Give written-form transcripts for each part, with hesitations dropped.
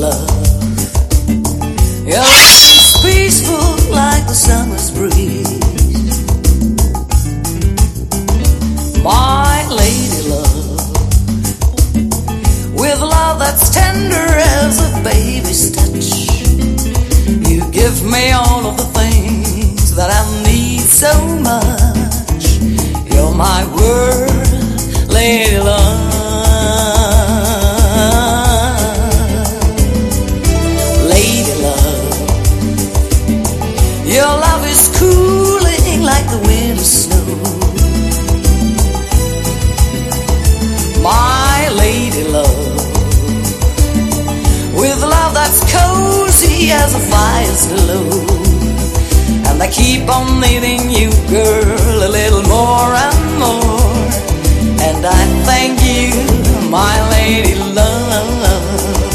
love. Your love is peaceful like the summer's breeze. My lady love, with love that's tender as a baby's touch, you give me all of the things that I need so much. You're my world, lady love. Lady love, your love is cooling like the winter snow. My lady love, with love that's cozy as a fire's glow. And I keep on needing you, girl, a little more and more. And I thank you, my lady love.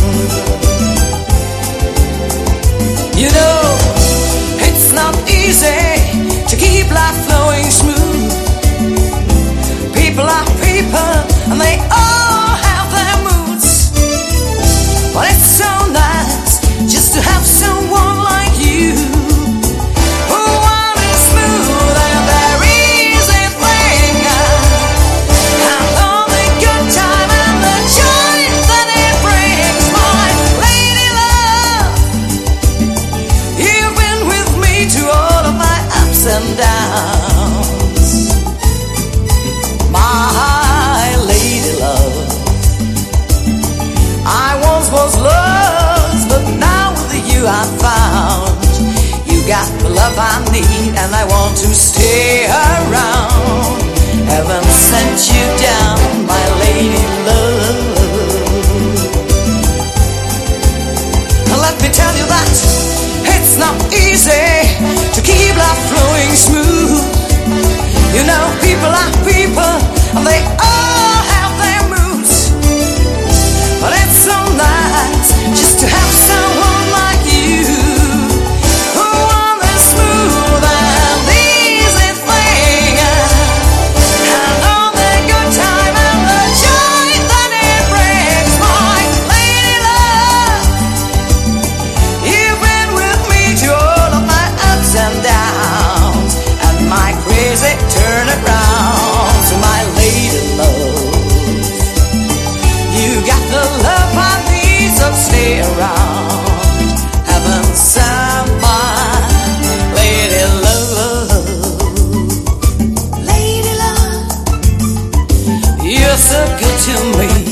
You know, it's not easy to keep life flowing smooth. People are people, and they all have their moods. But it's so nice just to have someone like you, who want it smooth and their easy thing. And all the good time and the joy that it brings. My lady love, you've been with me through all of my ups and downs. My lady love, I once was lost, but now with you I found. You got the love I need, and I want to stay around. Heaven sent you down, my lady love. Let me tell you that it's not easy to keep life flowing smooth. You know, people are people, and they all have their moods. But it's so nice just to have someone like you, who want the smooth and easy thing. And all the good time and the joy that it brings. My lady love, you've been with me through all of my ups and downs, and my crazy turnaround. So my lady love, you got the love I need, so stay around. Heaven sent my lady love. Lady love, you're so good to me.